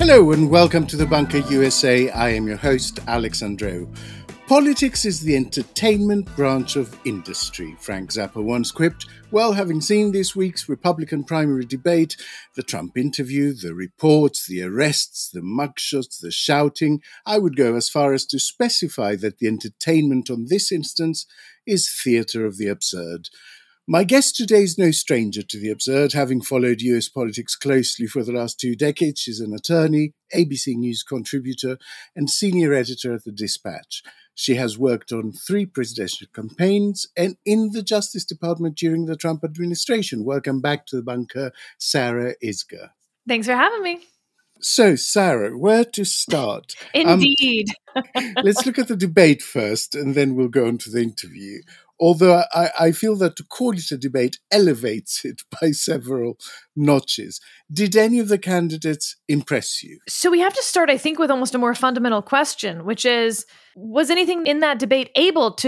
Hello and welcome to The Bunker USA. I am your host, Alex Andreou. Politics is the entertainment branch of industry, Frank Zappa once quipped. Well, having seen this week's Republican primary debate, the Trump interview, the reports, the arrests, the mugshots, the shouting, I would go as far as to specify that the entertainment on this instance is theatre of the absurd. My guest today is no stranger to the absurd, having followed US politics closely for the last 2 decades. She's an attorney, ABC News contributor, and senior editor at The Dispatch. She has worked on 3 presidential campaigns and in the Justice Department during the Trump administration. Welcome back to The Bunker, Sarah Isgur. Thanks for having me. So, Sarah, where to start? Indeed. Let's look at the debate first, and then we'll go on to the interview. Although I feel that to call it a debate elevates it by several notches. Did any of the candidates impress you? So we have to start, I think, with almost a more fundamental question, which is, was anything in that debate able to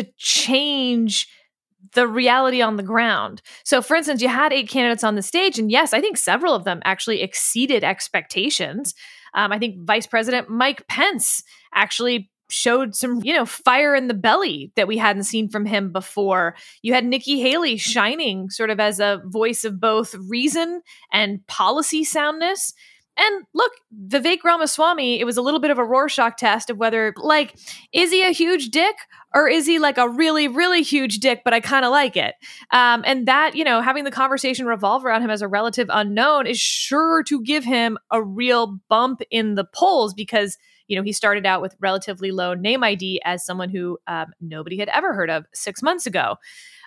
change the reality on the ground? So, for instance, you had 8 candidates on the stage, and yes, I think several of them actually exceeded expectations. I think Vice President Mike Pence actually showed some, fire in the belly that we hadn't seen from him before. You had Nikki Haley shining sort of as a voice of both reason and policy soundness. And look, Vivek Ramaswamy, it was a little bit of a Rorschach test of whether, is he a huge dick or is he like a really, really huge dick, but I kind of like it. And that, having the conversation revolve around him as a relative unknown is sure to give him a real bump in the polls because he started out with relatively low name ID as someone who nobody had ever heard of 6 months ago.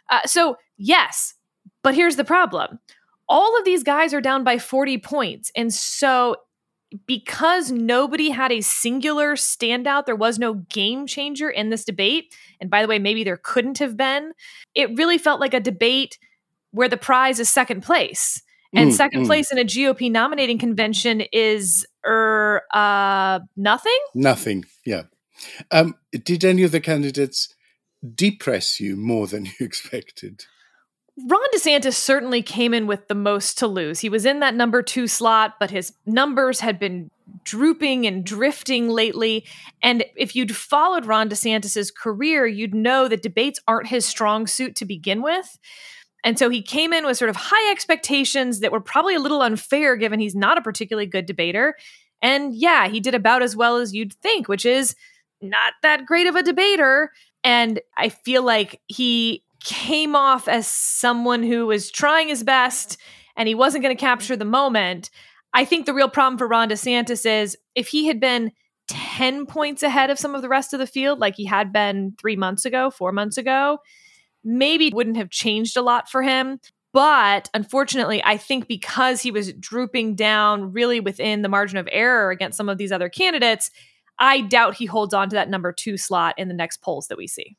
So yes, but here's the problem. All of these guys are down by 40 points. And so because nobody had a singular standout, there was no game changer in this debate. And by the way, maybe there couldn't have been. It really felt like a debate where the prize is second place. And second place in a GOP nominating convention is nothing? Nothing, yeah. Did any of the candidates depress you more than you expected? Ron DeSantis certainly came in with the most to lose. He was in that number 2 slot, but his numbers had been drooping and drifting lately. And if you'd followed Ron DeSantis's career, you'd know that debates aren't his strong suit to begin with. And so he came in with sort of high expectations that were probably a little unfair given he's not a particularly good debater. And yeah, he did about as well as you'd think, which is not that great of a debater. And I feel like he came off as someone who was trying his best and he wasn't going to capture the moment. I think the real problem for Ron DeSantis is if he had been 10 points ahead of some of the rest of the field, like he had been 4 months ago, maybe it wouldn't have changed a lot for him. But unfortunately, I think because he was drooping down really within the margin of error against some of these other candidates, I doubt he holds on to that number 2 slot in the next polls that we see.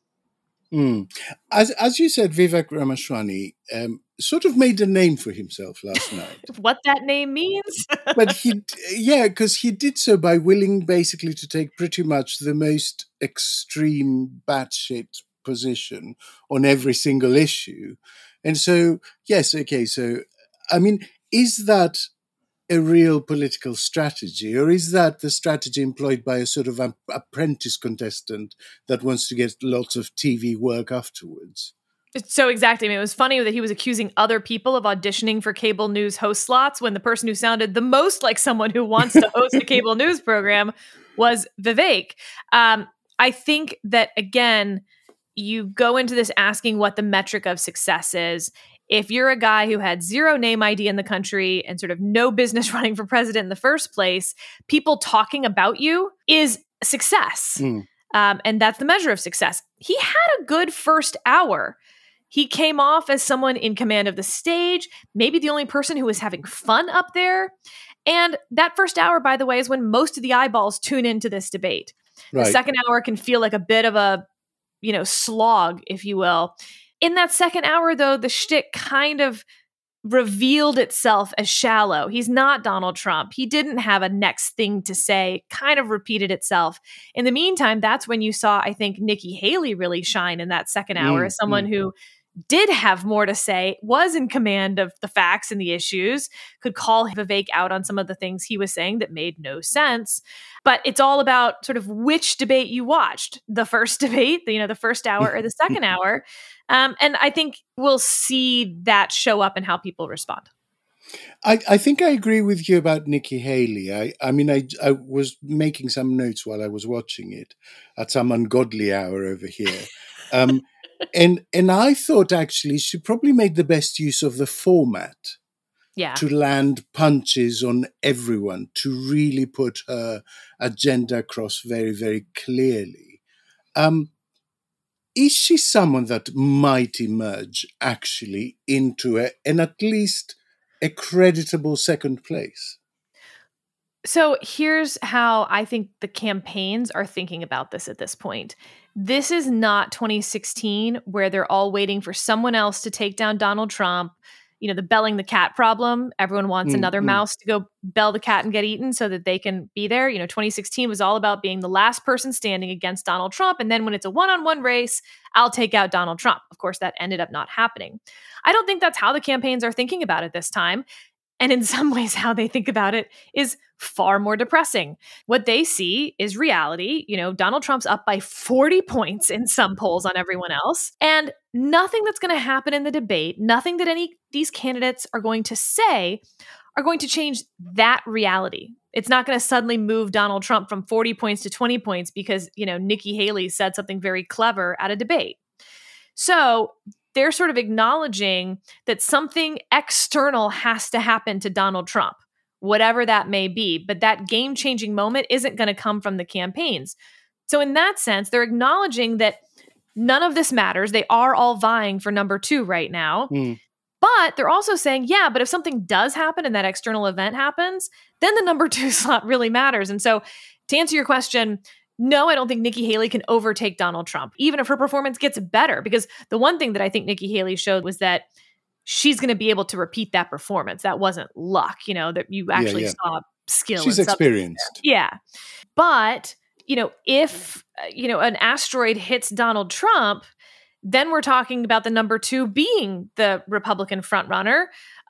As you said, Vivek Ramaswamy sort of made a name for himself last night. What that name means? But because he did so by willing basically to take pretty much the most extreme batshit position on every single issue. And so, yes, okay, so, I mean, is that a real political strategy, or is that the strategy employed by a sort of apprentice contestant that wants to get lots of TV work afterwards? So exactly. I mean, it was funny that he was accusing other people of auditioning for cable news host slots when the person who sounded the most like someone who wants to host a cable news program was Vivek. I think that, again, you go into this asking what the metric of success is. If you're a guy who had 0 name ID in the country and sort of no business running for president in the first place, people talking about you is success. And that's the measure of success. He had a good first hour. He came off as someone in command of the stage, maybe the only person who was having fun up there. And that first hour, by the way, is when most of the eyeballs tune into this debate. Right. The second hour can feel like a bit of a, slog, if you will. In that second hour, though, the shtick kind of revealed itself as shallow. He's not Donald Trump. He didn't have a next thing to say, kind of repeated itself. In the meantime, that's when you saw, I think, Nikki Haley really shine in that second hour as someone who did have more to say, was in command of the facts and the issues, could call Vivek out on some of the things he was saying that made no sense. But it's all about sort of which debate you watched, the first debate, the first hour or the second hour. And I think we'll see that show up in how people respond. I think I agree with you about Nikki Haley. I was making some notes while I was watching it at some ungodly hour over here. And I thought actually she probably made the best use of the format to land punches on everyone, to really put her agenda across very, very clearly. Is she someone that might emerge actually into an at least a creditable second place? So here's how I think the campaigns are thinking about this at this point. This is not 2016 where they're all waiting for someone else to take down Donald Trump. The belling the cat problem. Everyone wants another mouse to go bell the cat and get eaten so that they can be there. 2016 was all about being the last person standing against Donald Trump. And then when it's a one-on-one race, I'll take out Donald Trump. Of course, that ended up not happening. I don't think that's how the campaigns are thinking about it this time. And in some ways, how they think about it is far more depressing. What they see is reality. Donald Trump's up by 40 points in some polls on everyone else. And nothing that's going to happen in the debate, nothing that any of these candidates are going to say are going to change that reality. It's not going to suddenly move Donald Trump from 40 points to 20 points because, Nikki Haley said something very clever at a debate. So they're sort of acknowledging that something external has to happen to Donald Trump, whatever that may be. But that game-changing moment isn't going to come from the campaigns. So in that sense, they're acknowledging that none of this matters. They are all vying for number 2 right now. But they're also saying, but if something does happen and that external event happens, then the number 2 slot really matters. And so to answer your question, no, I don't think Nikki Haley can overtake Donald Trump, even if her performance gets better. Because the one thing that I think Nikki Haley showed was that she's going to be able to repeat that performance. That wasn't luck, that you actually saw skill. She's experienced. Yeah. But, if, an asteroid hits Donald Trump, then we're talking about the number 2 being the Republican frontrunner.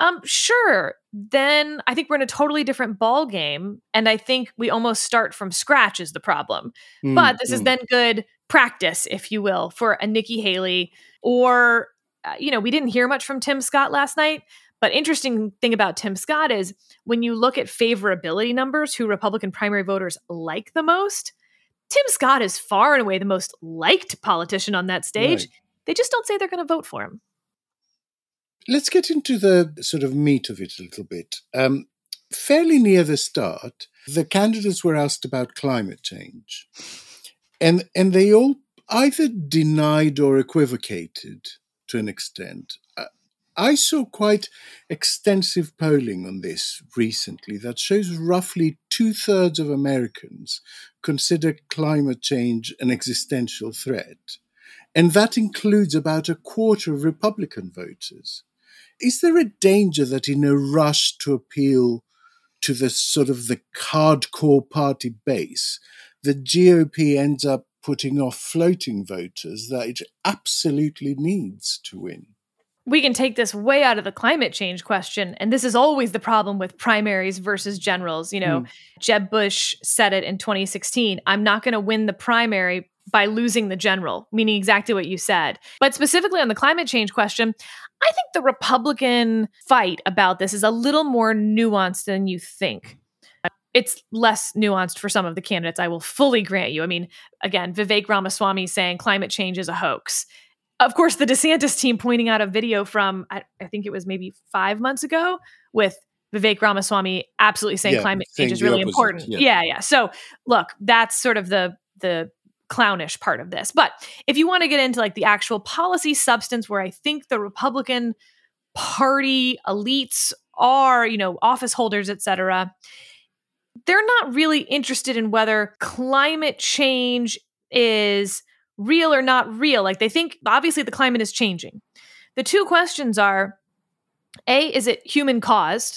Sure. Then I think we're in a totally different ball game. And I think we almost start from scratch is the problem. But this is then good practice, if you will, for a Nikki Haley or, we didn't hear much from Tim Scott last night. But interesting thing about Tim Scott is when you look at favorability numbers, who Republican primary voters like the most, Tim Scott is far and away the most liked politician on that stage. Right. They just don't say they're going to vote for him. Let's get into the sort of meat of it a little bit. Fairly near the start, the candidates were asked about climate change. And they all either denied or equivocated to an extent. I saw quite extensive polling on this recently that shows roughly 2/3 of Americans consider climate change an existential threat. And that includes about 1/4 of Republican voters. Is there a danger that in a rush to appeal to the sort of the hardcore party base, the GOP ends up putting off floating voters that it absolutely needs to win? We can take this way out of the climate change question. And this is always the problem with primaries versus generals. Jeb Bush said it in 2016, I'm not going to win the primary by losing the general, meaning exactly what you said. But specifically on the climate change question, I think the Republican fight about this is a little more nuanced than you think. It's less nuanced for some of the candidates, I will fully grant you. I mean, again, Vivek Ramaswamy saying climate change is a hoax. Of course, the DeSantis team pointing out a video from, I think it was maybe 5 months ago, with Vivek Ramaswamy absolutely saying climate change is really important. Yeah. So look, that's sort of the clownish part of this. But if you want to get into like the actual policy substance where I think the Republican Party elites are, office holders, et cetera, they're not really interested in whether climate change is real or not real. Like they think, obviously, the climate is changing. The two questions are, A, is it human caused?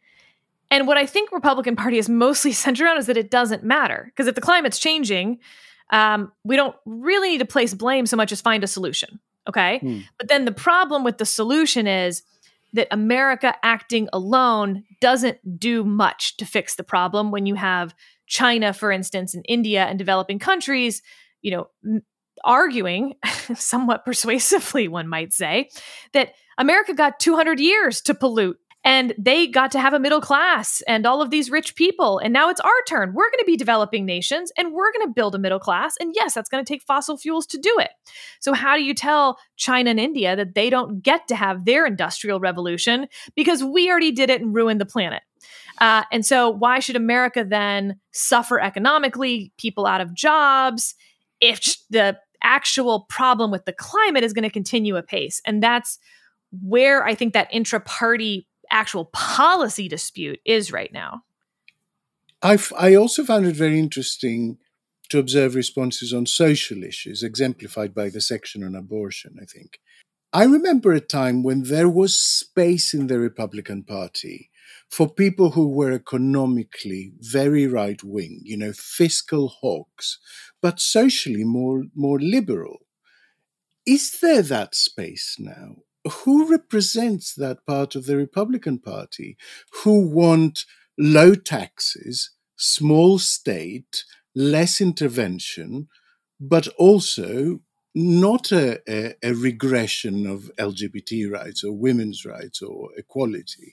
And what I think Republican Party is mostly centered on is that it doesn't matter. Because if the climate's changing, we don't really need to place blame so much as find a solution. Okay. But then the problem with the solution is that America acting alone doesn't do much to fix the problem when you have China, for instance, and India and developing countries, arguing somewhat persuasively, one might say, that America got 200 years to pollute. And they got to have a middle class and all of these rich people. And now it's our turn. We're going to be developing nations and we're going to build a middle class. And yes, that's going to take fossil fuels to do it. So how do you tell China and India that they don't get to have their industrial revolution because we already did it and ruined the planet? And so why should America then suffer economically, people out of jobs, if the actual problem with the climate is going to continue apace? And that's where I think that intra-party actual policy dispute is right now. I also found it very interesting to observe responses on social issues, exemplified by the section on abortion, I think. I remember a time when there was space in the Republican Party for people who were economically very right-wing, fiscal hawks, but socially more liberal. Is there that space now? Who represents that part of the Republican Party who want low taxes, small state, less intervention, but also not a regression of LGBT rights or women's rights or equality?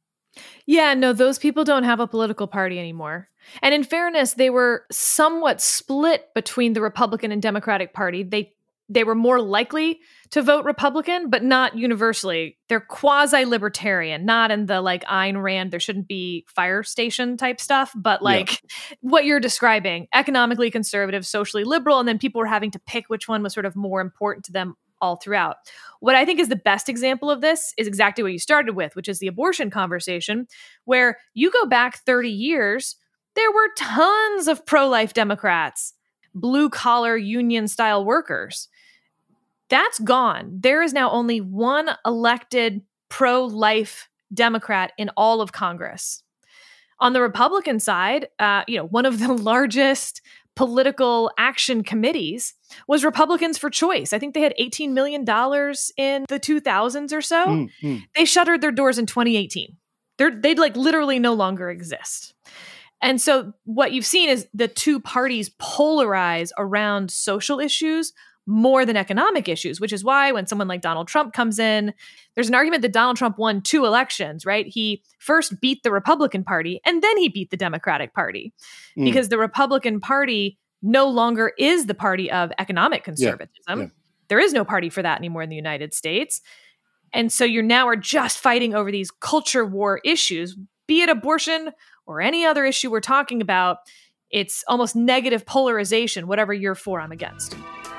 Yeah, no, those people don't have a political party anymore. And in fairness, they were somewhat split between the Republican and Democratic Party. They were more likely to vote Republican, but not universally. They're quasi-libertarian, not in the Ayn Rand, there shouldn't be fire station type stuff, but what you're describing, economically conservative, socially liberal, and then people were having to pick which one was sort of more important to them all throughout. What I think is the best example of this is exactly what you started with, which is the abortion conversation, where you go back 30 years, there were tons of pro-life Democrats, blue-collar union-style workers. That's gone. There is now only one elected pro-life Democrat in all of Congress. On the Republican side, one of the largest political action committees was Republicans for Choice. I think they had $18 million in the 2000s or so. Mm-hmm. They shuttered their doors in 2018. They'd literally no longer exist. And so what you've seen is the two parties polarize around social issues more than economic issues, which is why when someone like Donald Trump comes in, there's an argument that Donald Trump won 2 elections, right? He first beat the Republican Party and then he beat the Democratic Party because the Republican Party no longer is the party of economic conservatism. Yeah. There is no party for that anymore in the United States. And so you now are just fighting over these culture war issues, be it abortion or any other issue we're talking about. It's almost negative polarization, whatever you're for, I'm against.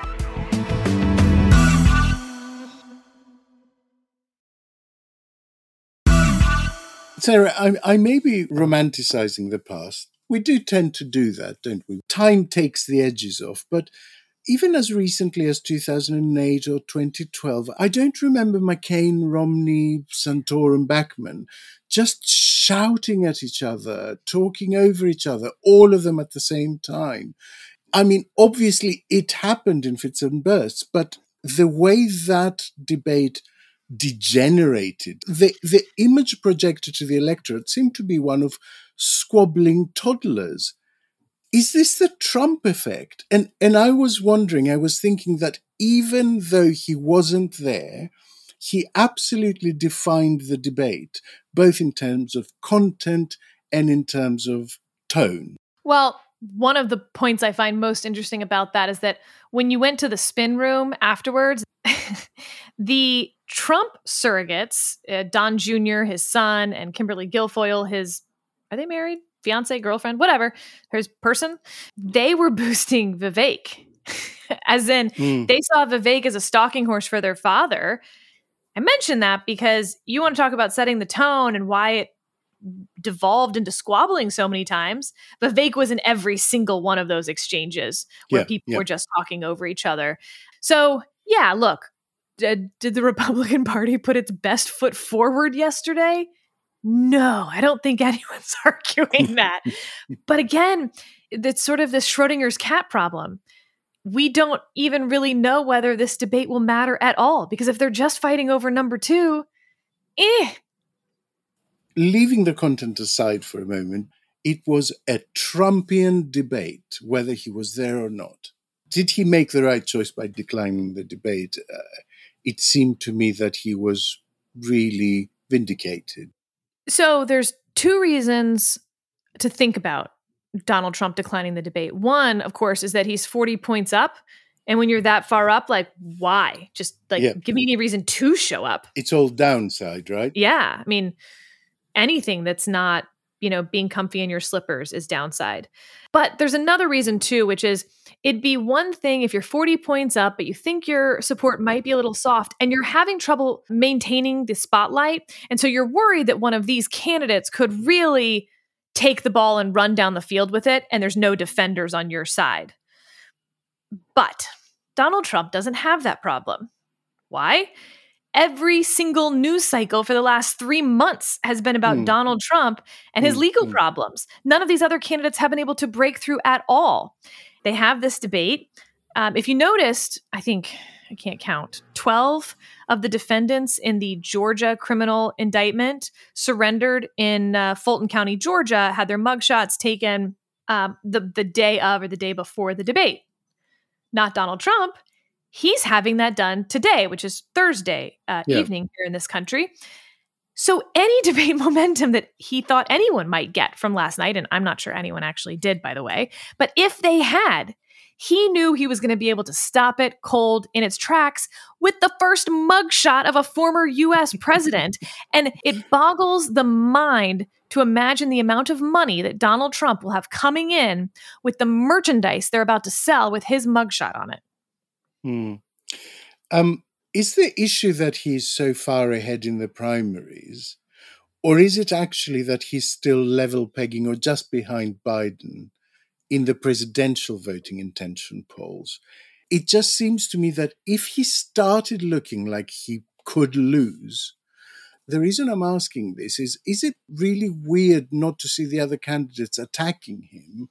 Sarah, I may be romanticizing the past. We do tend to do that, don't we? Time takes the edges off, but even as recently as 2008 or 2012, I don't remember McCain, Romney, Santorum, Bachmann just shouting at each other, talking over each other, all of them at the same time. I mean, obviously it happened in fits and bursts, but the way that debate degenerated, the image projected to the electorate seemed to be one of squabbling toddlers. Is this the Trump effect? And I was thinking that even though he wasn't there, he absolutely defined the debate, both in terms of content and in terms of tone. Well, one of the points I find most interesting about that is that when you went to the spin room afterwards, the Trump surrogates, Don Jr., his son, and Kimberly Guilfoyle, are they married? Fiance, girlfriend, whatever, his person, they were boosting Vivek. As in, they saw Vivek as a stalking horse for their father. I mention that because you want to talk about setting the tone and why it devolved into squabbling so many times. Vivek was in every single one of those exchanges where people were just talking over each other. So, yeah, look, did the Republican Party put its best foot forward yesterday? No, I don't think anyone's arguing that. But again, it's sort of this Schrodinger's cat problem. we don't even really know whether this debate will matter at all, because if they're just fighting over number two, Leaving the content aside for a moment, it was a Trumpian debate, whether he was there or not. Did he make the right choice by declining the debate? It seemed to me that he was really vindicated. So there's two reasons to think about Donald Trump declining the debate. One, of course, is that he's 40 points up. And when you're that far up, like, why? Just give me any reason to show up. It's all downside, right? Yeah. I mean, anything that's not, being comfy in your slippers is downside. But there's another reason too, which is it'd be one thing if you're 40 points up, but you think your support might be a little soft and you're having trouble maintaining the spotlight. And so you're worried that one of these candidates could really take the ball and run down the field with it, and there's no defenders on your side. But Donald Trump doesn't have that problem. Why? Every single news cycle for the last 3 months has been about Donald Trump and his legal problems. None of these other candidates have been able to break through at all. They have this debate. If you noticed, I think, I can't count, 12 of the defendants in the Georgia criminal indictment surrendered in Fulton County, Georgia, had their mugshots taken the day of or the day before the debate. Not Donald Trump. He's having that done today, which is Thursday evening here in this country. So any debate momentum that he thought anyone might get from last night, and I'm not sure anyone actually did, by the way, but if they had, he knew he was going to be able to stop it cold in its tracks with the first mugshot of a former U.S. president. And it boggles the mind to imagine the amount of money that Donald Trump will have coming in with the merchandise they're about to sell with his mugshot on it. Is the issue that he's so far ahead in the primaries, or is it actually that he's still level pegging or just behind Biden in the presidential voting intention polls? It just seems to me that if he started looking like he could lose, the reason I'm asking this is it really weird not to see the other candidates attacking him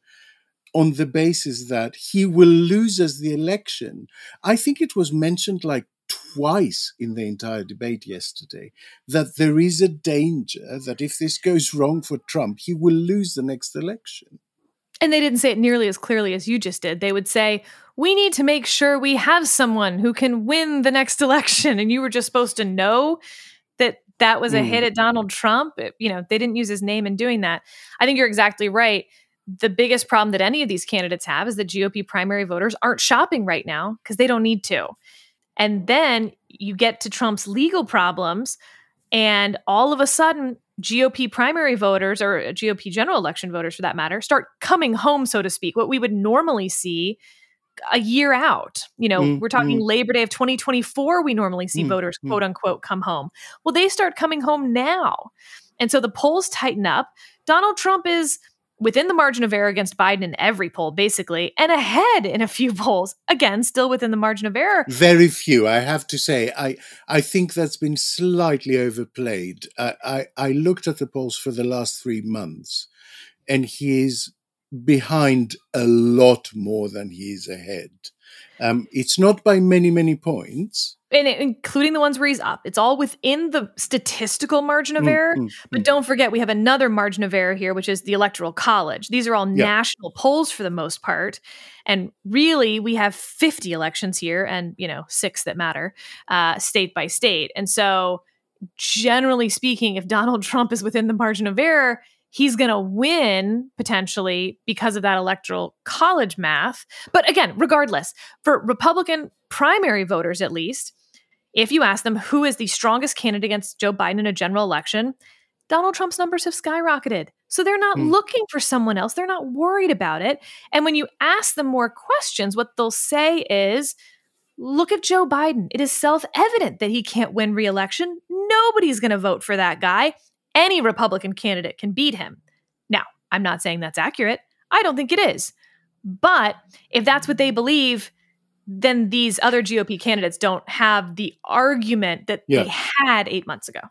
on the basis that he will lose as the election? I think it was mentioned like twice in the entire debate yesterday that there is a danger that if this goes wrong for Trump, he will lose the next election. And they didn't say it nearly as clearly as you just did. They would say, we need to make sure we have someone who can win the next election. And you were just supposed to know that was a hit at Donald Trump. They didn't use his name in doing that. I think you're exactly right. The biggest problem that any of these candidates have is that GOP primary voters aren't shopping right now because they don't need to. And then you get to Trump's legal problems, and all of a sudden, GOP primary voters, or GOP general election voters for that matter, start coming home, so to speak, what we would normally see a year out. We're talking Labor Day of 2024, we normally see voters, quote unquote, come home. Well, they start coming home now. And so the polls tighten up. Donald Trump is within the margin of error against Biden in every poll, basically, and ahead in a few polls. Again, still within the margin of error. Very few, I have to say. I think that's been slightly overplayed. I looked at the polls for the last 3 months, and he is behind a lot more than he is ahead. It's not by many, many points. And including the ones where he's up. It's all within the statistical margin of error. But don't forget, we have another margin of error here, which is the Electoral College. These are all national polls for the most part. And really, we have 50 elections here and, 6 that matter, state by state. And so generally speaking, if Donald Trump is within the margin of error, he's going to win potentially because of that Electoral College math. But again, regardless, for Republican primary voters, at least, if you ask them who is the strongest candidate against Joe Biden in a general election, Donald Trump's numbers have skyrocketed. So they're not looking for someone else. They're not worried about it. And when you ask them more questions, what they'll say is, look at Joe Biden. It is self-evident that he can't win re-election. Nobody's going to vote for that guy. Any Republican candidate can beat him. Now, I'm not saying that's accurate. I don't think it is. But if that's what they believe, then these other GOP candidates don't have the argument that they had 8 months ago.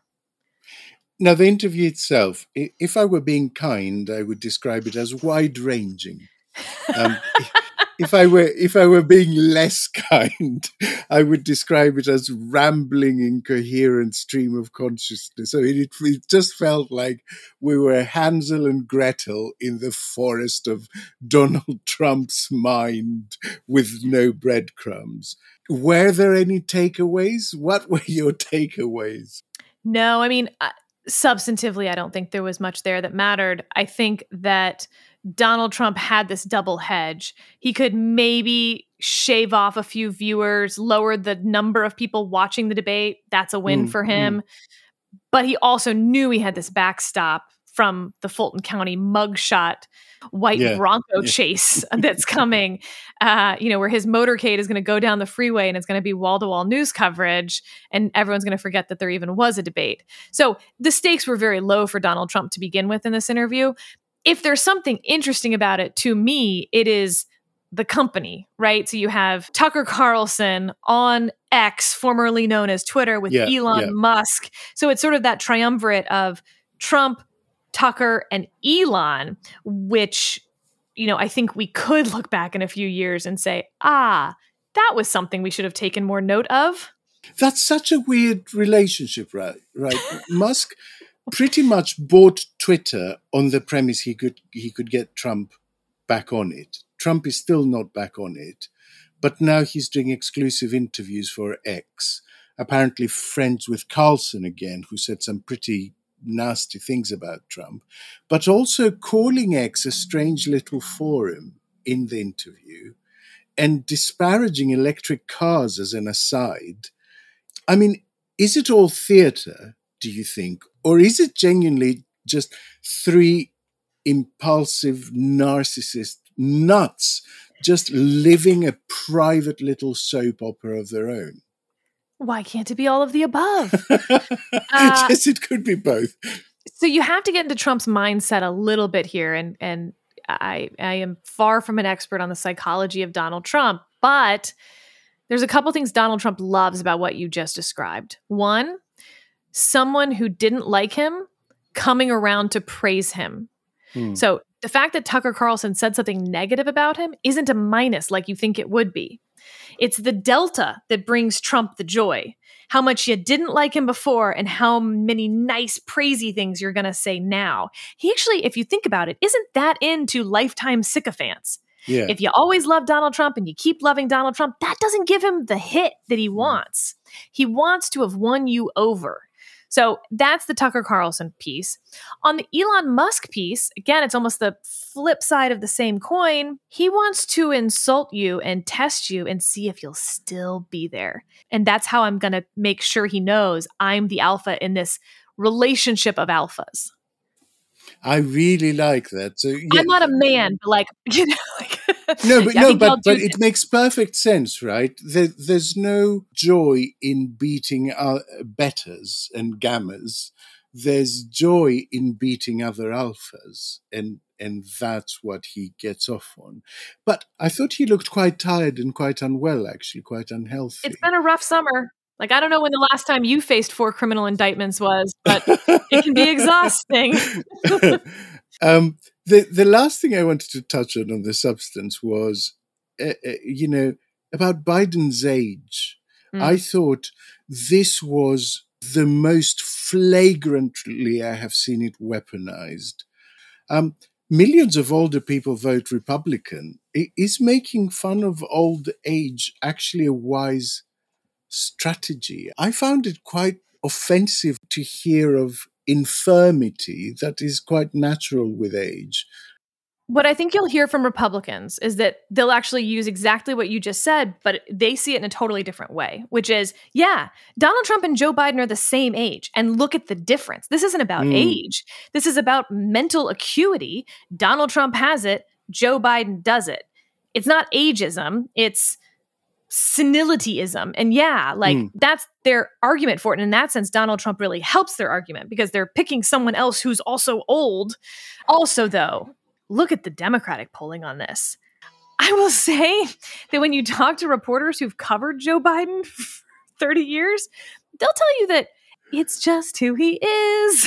Now, the interview itself, if I were being kind, I would describe it as wide-ranging. if I were being less kind, I would describe it as rambling, incoherent stream of consciousness. So it just felt like we were Hansel and Gretel in the forest of Donald Trump's mind with no breadcrumbs. Were there any takeaways? What were your takeaways? No, I mean, substantively, I don't think there was much there that mattered. I think that Donald Trump had this double hedge. He could maybe shave off a few viewers, lower the number of people watching the debate. That's a win for him. But he also knew he had this backstop from the Fulton County mugshot white Bronco chase that's coming, where his motorcade is going to go down the freeway and it's going to be wall-to-wall news coverage, and everyone's going to forget that there even was a debate. So the stakes were very low for Donald Trump to begin with in this interview. If there's something interesting about it, to me, it is the company, right? So you have Tucker Carlson on X, formerly known as Twitter, with Elon Musk. So it's sort of that triumvirate of Trump, Tucker, and Elon, which, I think we could look back in a few years and say, that was something we should have taken more note of. That's such a weird relationship, right? Musk pretty much bought Twitter on the premise he could get Trump back on it. Trump is still not back on it, but now he's doing exclusive interviews for X, apparently friends with Carlson again, who said some pretty nasty things about Trump, but also calling X a strange little forum in the interview and disparaging electric cars as an aside. I mean, is it all theatre, do you think? Or is it genuinely just three impulsive narcissist nuts just living a private little soap opera of their own? Why can't it be all of the above? Yes, it could be both. So you have to get into Trump's mindset a little bit here, and I am far from an expert on the psychology of Donald Trump, but there's a couple things Donald Trump loves about what you just described. One, someone who didn't like him coming around to praise him. So the fact that Tucker Carlson said something negative about him isn't a minus like you think it would be. It's the delta that brings Trump the joy. How much you didn't like him before and how many nice, praisey things you're going to say now. He actually, if you think about it, isn't that into lifetime sycophants. Yeah. If you always love Donald Trump and you keep loving Donald Trump, that doesn't give him the hit that he wants. He wants to have won you over. So that's the Tucker Carlson piece. On the Elon Musk piece, again, it's almost the flip side of the same coin. He wants to insult you and test you and see if you'll still be there. And that's how I'm going to make sure he knows I'm the alpha in this relationship of alphas. I really like that. So I'm not a man, but but it makes perfect sense, right? There's no joy in beating betas and gammas. There's joy in beating other alphas, and that's what he gets off on. But I thought he looked quite tired and quite unwell, actually, quite unhealthy. It's been a rough summer. I don't know when the last time you faced 4 criminal indictments was, but it can be exhausting. The last thing I wanted to touch on the substance was, about Biden's age. I thought this was the most flagrantly I have seen it weaponized. Millions of older people vote Republican. Is making fun of old age actually a wise strategy? I found it quite offensive to hear of infirmity that is quite natural with age. What I think you'll hear from Republicans is that they'll actually use exactly what you just said, but they see it in a totally different way, which is, Donald Trump and Joe Biden are the same age, and look at the difference. This isn't about age. This is about mental acuity. Donald Trump has it. Joe Biden does it. It's not ageism. It's senilityism. And that's their argument for it. And in that sense, Donald Trump really helps their argument because they're picking someone else who's also old. Also, though, look at the Democratic polling on this. I will say that when you talk to reporters who've covered Joe Biden for 30 years, they'll tell you that it's just who he is.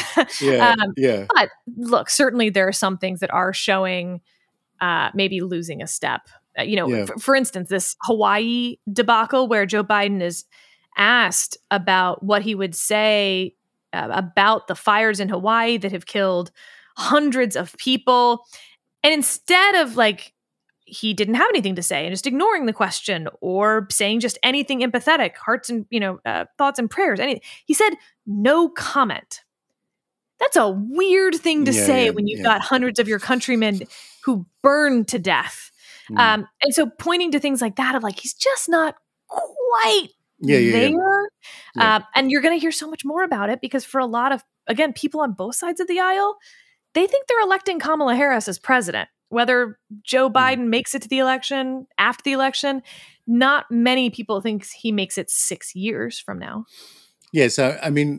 But look, certainly there are some things that are showing maybe losing a step. For instance, this Hawaii debacle where Joe Biden is asked about what he would say about the fires in Hawaii that have killed hundreds of people. And instead of he didn't have anything to say and just ignoring the question or saying just anything empathetic, hearts and, thoughts and prayers, anything, he said, no comment. That's a weird thing to say when you've got hundreds of your countrymen who burned to death. And so pointing to things like that of he's just not quite there. And you're going to hear so much more about it because for a lot of, again, people on both sides of the aisle, they think they're electing Kamala Harris as president. Whether Joe Biden makes it to the election, after the election, not many people think he makes it 6 years from now. Yes, I mean,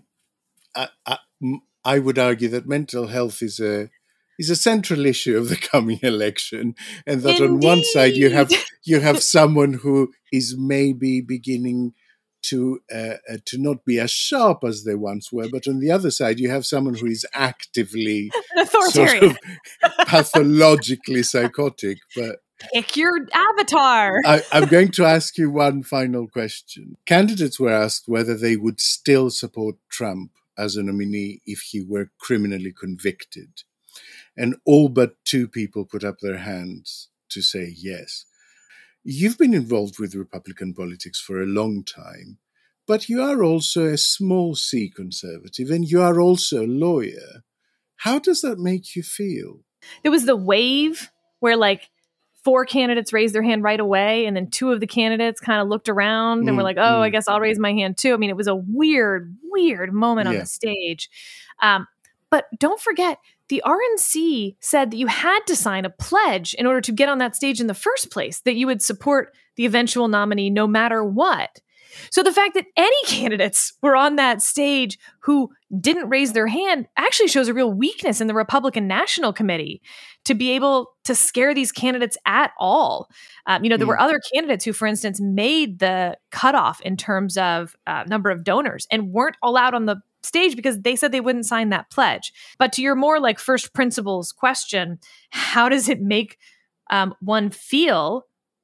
I would argue that mental health is a central issue of the coming election, and that on one side you have someone who is maybe beginning to not be as sharp as they once were, but on the other side you have someone who is actively sort of pathologically psychotic. But pick your avatar. I'm going to ask you one final question. Candidates were asked whether they would still support Trump as a nominee if he were criminally convicted. And all but 2 people put up their hands to say yes. You've been involved with Republican politics for a long time, but you are also a small C conservative and you are also a lawyer. How does that make you feel? There was the wave where 4 candidates raised their hand right away, and then 2 of the candidates kind of looked around and were like, I guess I'll raise my hand too. I mean, it was a weird moment on the stage. But don't forget, the RNC said that you had to sign a pledge in order to get on that stage in the first place, that you would support the eventual nominee no matter what. So the fact that any candidates were on that stage who didn't raise their hand actually shows a real weakness in the Republican National Committee to be able to scare these candidates at all. There were other candidates who, for instance, made the cutoff in terms of number of donors and weren't allowed on the stage because they said they wouldn't sign that pledge. But to your more first principles question, how does it make one feel?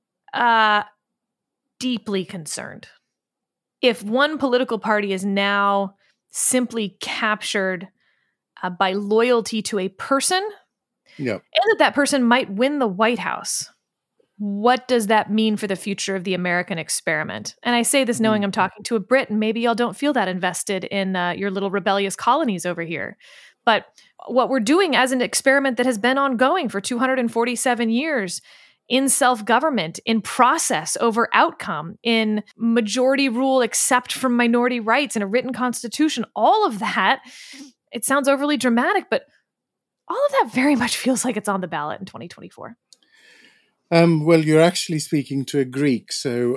Deeply concerned. If one political party is now simply captured by loyalty to a person, and that person might win the White House, what does that mean for the future of the American experiment? And I say this knowing I'm talking to a Brit, and maybe y'all don't feel that invested in your little rebellious colonies over here. But what we're doing as an experiment that has been ongoing for 247 years in self-government, in process over outcome, in majority rule except for minority rights, in a written constitution, all of that, it sounds overly dramatic, but all of that very much feels like it's on the ballot in 2024. Well, you're actually speaking to a Greek, so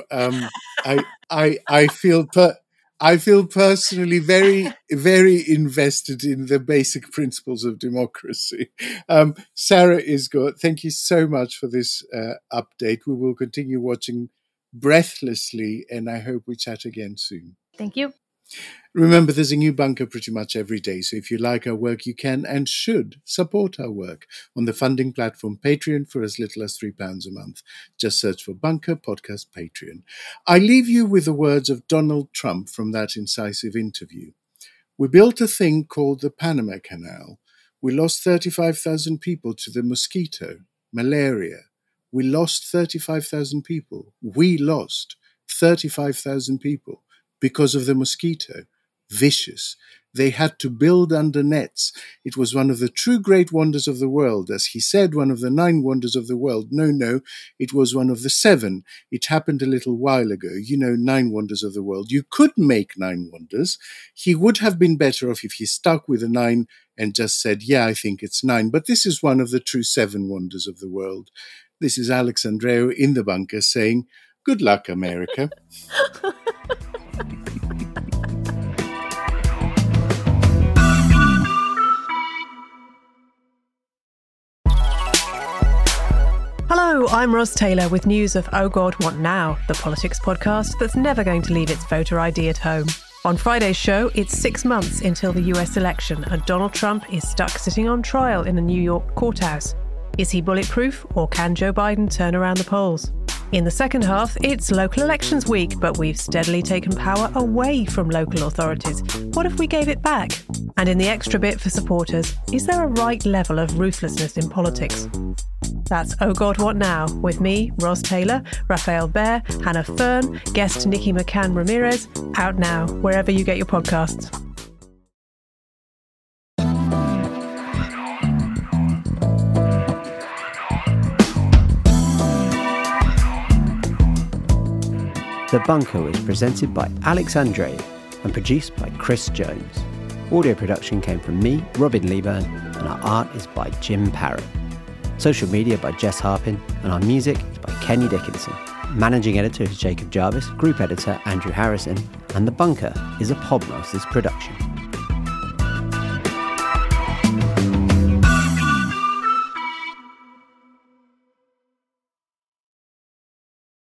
I feel personally very, very invested in the basic principles of democracy. Sarah Isgur, thank you so much for this update. We will continue watching breathlessly, and I hope we chat again soon. Thank you. Remember, there's a new bunker pretty much every day, so if you like our work, you can and should support our work on the funding platform Patreon for as little as £3 a month. Just search for Bunker Podcast Patreon. I leave you with the words of Donald Trump from that incisive interview. We built a thing called the Panama Canal. We lost 35,000 people to the mosquito, malaria. We lost 35,000 people. We lost 35,000 people because of the mosquito. Vicious. They had to build under nets. It was one of the true great wonders of the world. As he said, one of the 9 wonders of the world. No, it was one of the 7. It happened a little while ago. 9 wonders of the world. You could make 9 wonders. He would have been better off if he stuck with a 9 and just said, I think it's 9. But this is one of the true 7 wonders of the world. This is Alex Andreou in the bunker saying, good luck, America. Hello, I'm Ros Taylor with news of Oh God, What Now?, the politics podcast that's never going to leave its voter ID at home. On Friday's show, it's 6 months until the US election and Donald Trump is stuck sitting on trial in a New York courthouse. Is he bulletproof, or can Joe Biden turn around the polls? In the second half, it's local elections week, but we've steadily taken power away from local authorities. What if we gave it back? And in the extra bit for supporters, is there a right level of ruthlessness in politics? That's Oh God, What Now? With me, Ros Taylor, Rafael Behr, Hannah Fern, guest Nikki McCann Ramirez, out now, wherever you get your podcasts. The Bunker was presented by Alex Andreou and produced by Chris Jones. Audio production came from me, Robin Leeburn, and our art is by Jim Parrott. Social media by Jess Harpin, and our music is by Kenny Dickinson. Managing editor is Jacob Jarvis, group editor Andrew Harrison, and The Bunker is a Podmasters production.